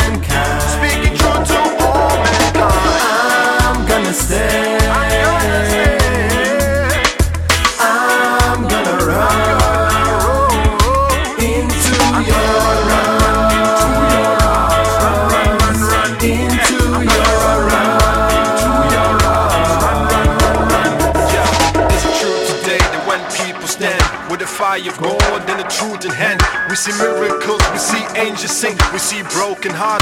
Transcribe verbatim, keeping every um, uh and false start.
mankind. Speaking true to all mankind. I'm gonna stay. I'm gonna stay. I'm gonna run into your arms. Into your with a fire of God and the truth in hand. We see miracles, we see angels sing, we see broken hearts.